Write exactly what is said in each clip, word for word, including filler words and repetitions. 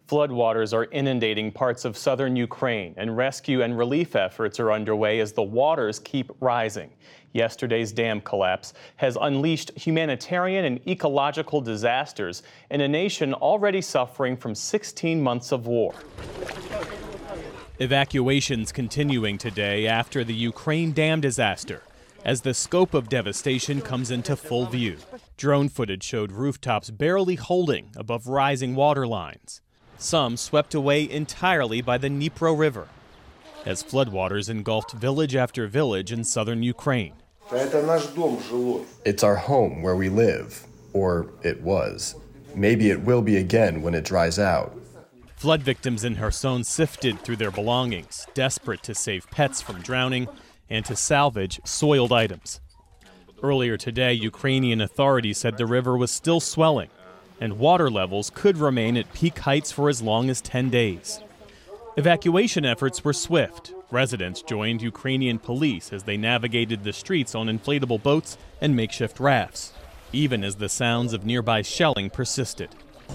Floodwaters are inundating parts of southern Ukraine, and rescue and relief efforts are underway as the waters keep rising. Yesterday's dam collapse has unleashed humanitarian and ecological disasters in a nation already suffering from sixteen months of war. Evacuations continuing today after the Ukraine dam disaster, as the scope of devastation comes into full view. Drone footage showed rooftops barely holding above rising water lines. Some swept away entirely by the Dnipro River, as floodwaters engulfed village after village in southern Ukraine. It's our home where we live, or it was. Maybe it will be again when it dries out. Flood victims in Kherson sifted through their belongings, desperate to save pets from drowning and to salvage soiled items. Earlier today, Ukrainian authorities said the river was still swelling, and water levels could remain at peak heights for as long as ten days. Evacuation efforts were swift. Residents joined Ukrainian police as they navigated the streets on inflatable boats and makeshift rafts, even as the sounds of nearby shelling persisted.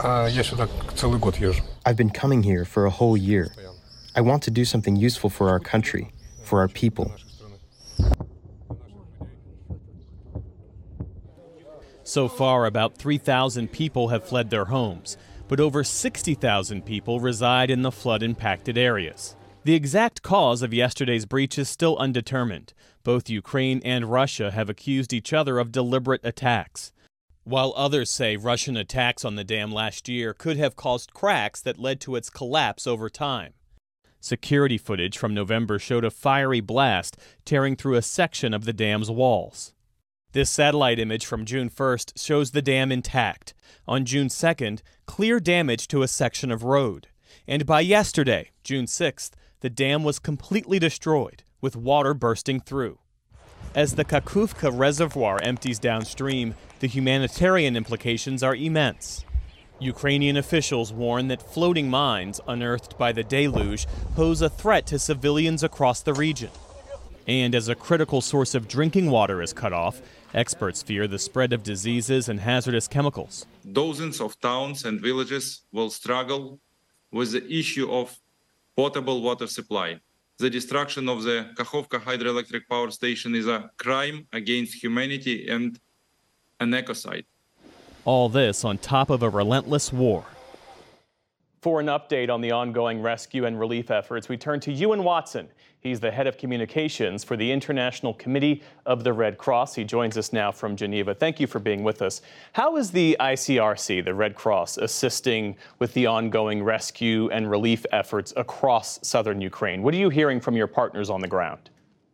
I've been coming here for a whole year. I want to do something useful for our country, for our people. So far, about three thousand people have fled their homes, but over sixty thousand people reside in the flood-impacted areas. The exact cause of yesterday's breach is still undetermined. Both Ukraine and Russia have accused each other of deliberate attacks, while others say Russian attacks on the dam last year could have caused cracks that led to its collapse over time. Security footage from November showed a fiery blast tearing through a section of the dam's walls. This satellite image from June first shows the dam intact. On June second, clear damage to a section of road. And by yesterday, June sixth, the dam was completely destroyed, with water bursting through. As the Kakhovka Reservoir empties downstream, the humanitarian implications are immense. Ukrainian officials warn that floating mines unearthed by the deluge pose a threat to civilians across the region. And as a critical source of drinking water is cut off, experts fear the spread of diseases and hazardous chemicals. Dozens of towns and villages will struggle with the issue of potable water supply. The destruction of the Kakhovka hydroelectric power station is a crime against humanity and an ecocide. All this on top of a relentless war. For an update on the ongoing rescue and relief efforts, we turn to Ewan Watson. He's the head of communications for the International Committee of the Red Cross. He joins us now from Geneva. Thank you for being with us. How is the I C R C, the Red Cross, assisting with the ongoing rescue and relief efforts across southern Ukraine? What are you hearing from your partners on the ground?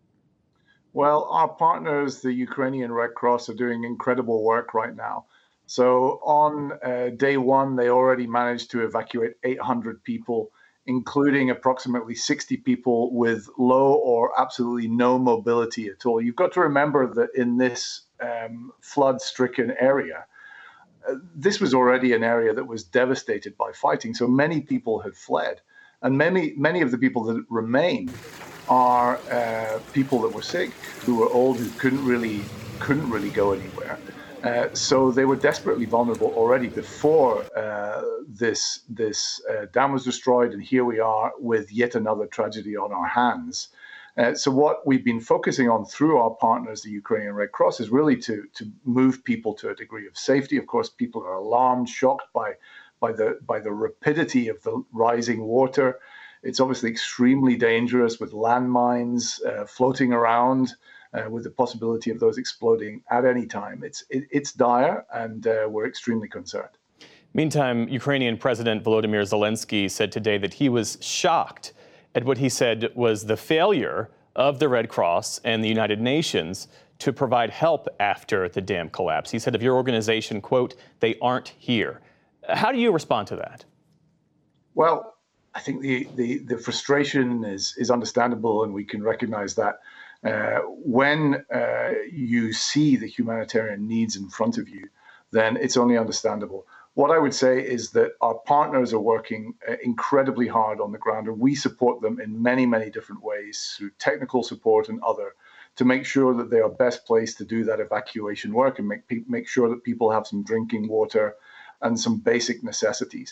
Well, our partners, the Ukrainian Red Cross, are doing incredible work right now. So on uh, day one, they already managed to evacuate eight hundred people, including approximately sixty people with low or absolutely no mobility at all. You've got to remember that in this um, flood-stricken area, uh, this was already an area that was devastated by fighting. So many people had fled. And many, many of the people that remain are uh, people that were sick, who were old, who couldn't really, couldn't really go anywhere. Uh, so they were desperately vulnerable already before uh, this this uh, dam was destroyed, and here we are with yet another tragedy on our hands. Uh, so what we've been focusing on through our partners, the Ukrainian Red Cross, is really to to move people to a degree of safety. Of course, people are alarmed, shocked by by the by the rapidity of the rising water. It's obviously extremely dangerous with landmines uh, floating around. Uh, with the possibility of those exploding at any time. It's it, it's dire, and uh, we're extremely concerned. Meantime, Ukrainian President Volodymyr Zelensky said today that he was shocked at what he said was the failure of the Red Cross and the United Nations to provide help after the dam collapse. He said of your organization, quote, "They aren't here." How do you respond to that? Well, I think the the, the frustration is is understandable, and we can recognize that. Uh, when uh, you see the humanitarian needs in front of you, then it's only understandable. What I would say is that our partners are working uh, incredibly hard on the ground, and we support them in many, many different ways through technical support and other, to make sure that they are best placed to do that evacuation work and make, make sure that people have some drinking water and some basic necessities.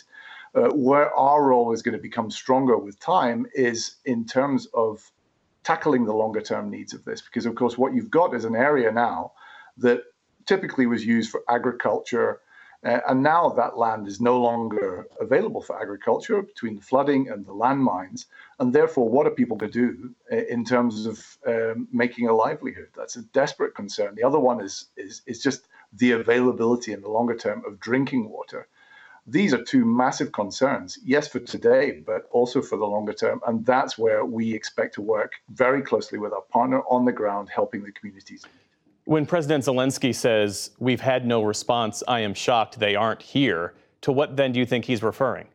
Uh, where our role is going to become stronger with time is in terms of tackling the longer term needs of this, because of course what you've got is an area now that typically was used for agriculture, uh, and now that land is no longer available for agriculture between the flooding and the landmines, and therefore what are people going to do in terms of um, making a livelihood? That's a desperate concern. The other one is, is, is just the availability in the longer term of drinking water. These are two massive concerns, yes, for today, but also for the longer term. And that's where we expect to work very closely with our partner on the ground, helping the communities. When President Zelensky says, we've had no response, I am shocked they aren't here, to what then do you think he's referring?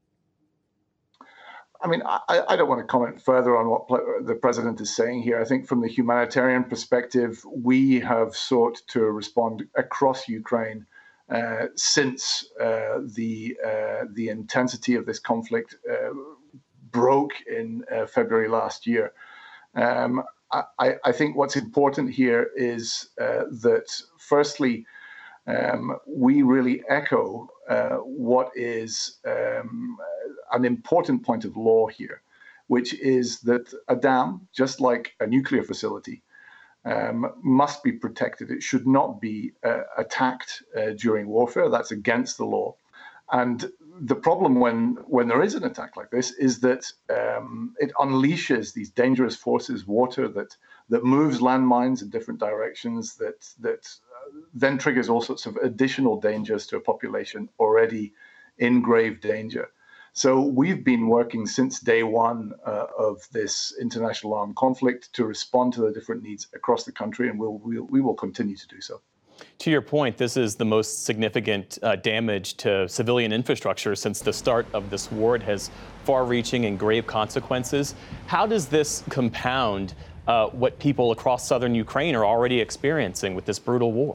I mean, I, I don't want to comment further on what the president is saying here. I think from the humanitarian perspective, we have sought to respond across Ukraine uh, since uh, the uh, the intensity of this conflict uh, broke in uh, February last year. Um, I, I think what's important here is uh, that, firstly, um, we really echo uh, what is um, an important point of law here, which is that a dam, just like a nuclear facility, um, must be protected. It should not be uh, attacked uh, during warfare. That's against the law. And the problem when when there is an attack like this is that um, it unleashes these dangerous forces, water that that moves landmines in different directions, that that uh, then triggers all sorts of additional dangers to a population already in grave danger. So we've been working since day one uh, of this international armed conflict to respond to the different needs across the country, and we'll, we'll we will continue to do so. To your point, this is the most significant uh, damage to civilian infrastructure since the start of this war. It has far-reaching and grave consequences. How does this compound uh, what people across southern Ukraine are already experiencing with this brutal war?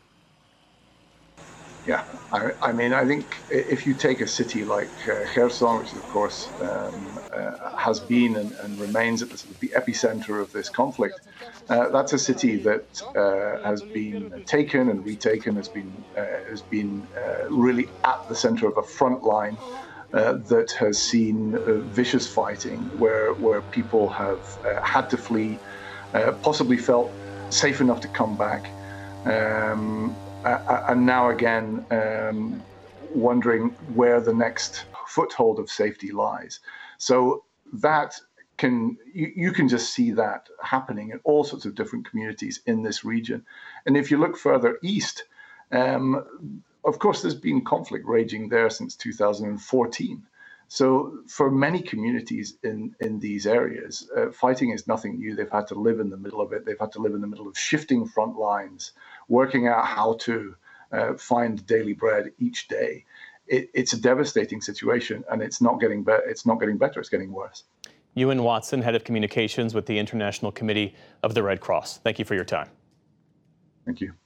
Yeah, I, I mean, I think if you take a city like uh, Kherson, which of course um, uh, has been and, and remains at the, sort of the epicenter of this conflict, uh, that's a city that uh, has been taken and retaken, has been uh, has been uh, really at the center of a front line uh, that has seen uh, vicious fighting, where where people have uh, had to flee, uh, possibly felt safe enough to come back. Um, Uh, and now again, um, wondering where the next foothold of safety lies. So that can, you, you can just see that happening in all sorts of different communities in this region. And if you look further east, um, of course, there's been conflict raging there since two thousand fourteen. So for many communities in, in these areas, uh, fighting is nothing new. They've had to live in the middle of it. They've had to live in the middle of shifting front lines, working out how to uh, find daily bread each day. It, it's a devastating situation, and it's not getting better. It's not getting better. It's getting worse. Ewan Watson, Head of Communications with the International Committee of the Red Cross. Thank you for your time. Thank you.